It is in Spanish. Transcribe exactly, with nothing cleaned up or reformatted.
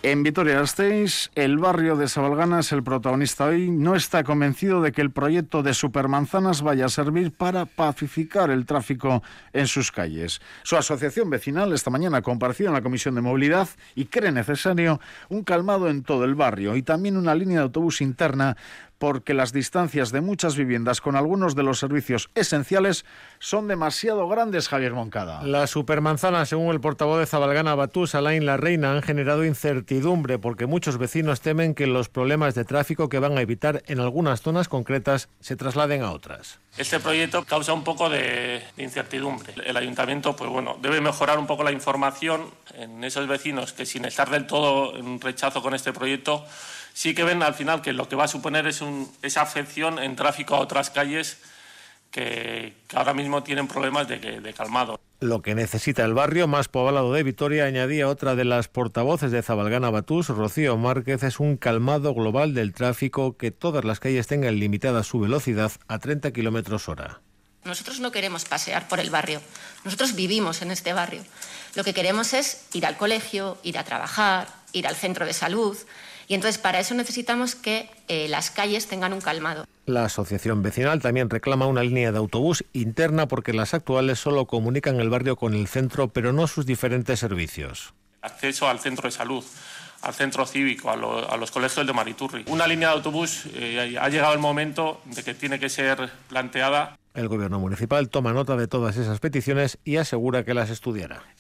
En Vitoria-Gasteiz, el barrio de Sabalgana es el protagonista hoy. No está convencido de que el proyecto de Supermanzanas vaya a servir para pacificar el tráfico en sus calles. Su asociación vecinal esta mañana compareció en la Comisión de Movilidad y cree necesario un calmado en todo el barrio y también una línea de autobús interna, porque las distancias de muchas viviendas con algunos de los servicios esenciales son demasiado grandes, Javier Moncada. Las supermanzanas, según el portavoz de Zabalgana Batús, Alain Larreina, han generado incertidumbre porque muchos vecinos temen que los problemas de tráfico que van a evitar en algunas zonas concretas se trasladen a otras. Este proyecto causa un poco de, de incertidumbre. El ayuntamiento, pues bueno, debe mejorar un poco la información en esos vecinos que, sin estar del todo en rechazo con este proyecto, sí que ven al final que lo que va a suponer es un, esa afección en tráfico a otras calles que, que ahora mismo tienen problemas de, de calmado. Lo que necesita el barrio más poblado de Vitoria, añadía otra de las portavoces de Zabalgana Batús, Rocío Márquez, es un calmado global del tráfico, que todas las calles tengan limitada su velocidad a treinta kilómetros hora. Nosotros no queremos pasear por el barrio, nosotros vivimos en este barrio. Lo que queremos es ir al colegio, ir a trabajar, ir al centro de salud. Y entonces para eso necesitamos que eh, las calles tengan un calmado. La asociación vecinal también reclama una línea de autobús interna porque las actuales solo comunican el barrio con el centro, pero no sus diferentes servicios. Acceso al centro de salud, al centro cívico, a, lo, a los colegios de Mariturri. Una línea de autobús, eh, ha llegado el momento de que tiene que ser planteada. El gobierno municipal toma nota de todas esas peticiones y asegura que las estudiará.